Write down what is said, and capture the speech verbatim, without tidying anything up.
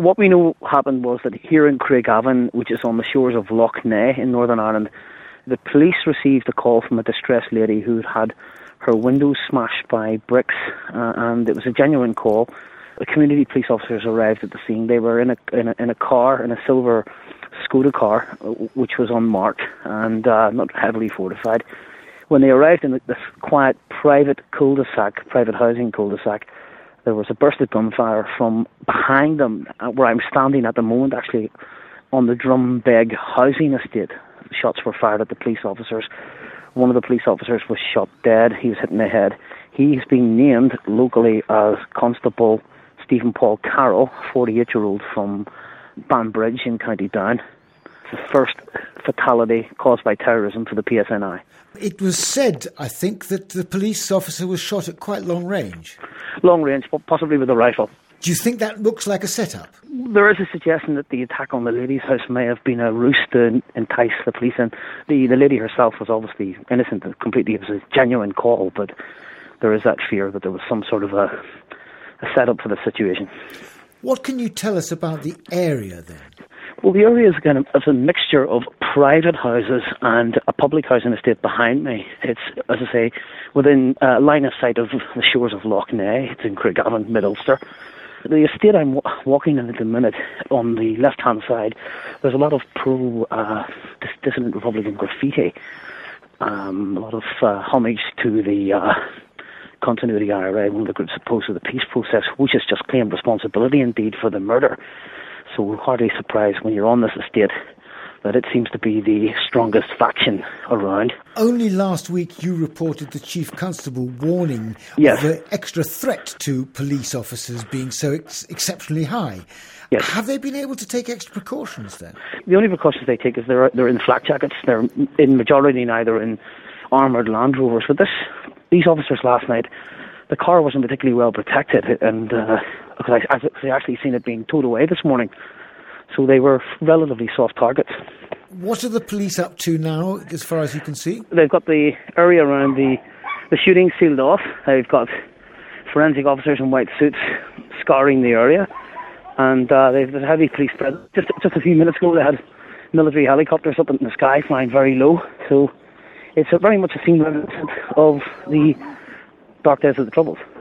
What we know happened was that here in Craigavon, which is on the shores of Lough Neagh in Northern Ireland, the police received a call from a distressed lady who had her windows smashed by bricks, uh, and it was a genuine call. The community police officers arrived at the scene. They were in a in a, in a car, in a silver Skoda car, which was unmarked and uh, not heavily fortified. When they arrived in this quiet private cul-de-sac, private housing cul-de-sac, there was a burst of gunfire from behind them, where I'm standing at the moment, actually, on the Drumbeg housing estate. Shots were fired at the police officers. One of the police officers was shot dead. He was hit in the head. He's been named locally as Constable Stephen Paul Carroll, forty-eight-year-old from Banbridge in County Down. It's the first fatality caused by terrorism for the P S N I. It was said, I think, that the police officer was shot at quite long range. Long range, possibly with a rifle. Do you think that looks like a setup? There is a suggestion that the attack on the lady's house may have been a ruse to entice the police in. The, the lady herself was obviously innocent and completely, it was a genuine call, but there is that fear that there was some sort of a, a setup for the situation. What can you tell us about the area then? Well, the area is kind of is a mixture of private houses and a public housing estate behind me. It's, as I say, within uh, line of sight of the shores of Lough Neagh. It's in Craigavon, Mid-Ulster. The estate I'm w- walking in at the minute, on the left-hand side, there's a lot of pro-dissident uh, Republican graffiti, um, a lot of uh, homage to the uh, Continuity I R A, one of the groups opposed to the peace process, which has just claimed responsibility indeed for the murder. So we're hardly surprised when you're on this estate that it seems to be the strongest faction around. Only last week you reported the Chief Constable warning yes. of the extra threat to police officers being so ex- exceptionally high. Yes. Have they been able to take extra precautions then? The only precautions they take is they're, they're in flak jackets. They're in majority neither in armoured Land Rovers. But this, these officers last night, the car wasn't particularly well protected, and uh, because I, I actually seen it being towed away this morning. So they were relatively soft targets. What are the police up to now, as far as you can see? They've got the area around the, the shooting sealed off. They've got forensic officers in white suits scouring the area. And uh, they've got heavy police presence. Just, just a few minutes ago, they had military helicopters up in the sky flying very low. So it's a very much a scene reminiscent of the dark days of the Troubles.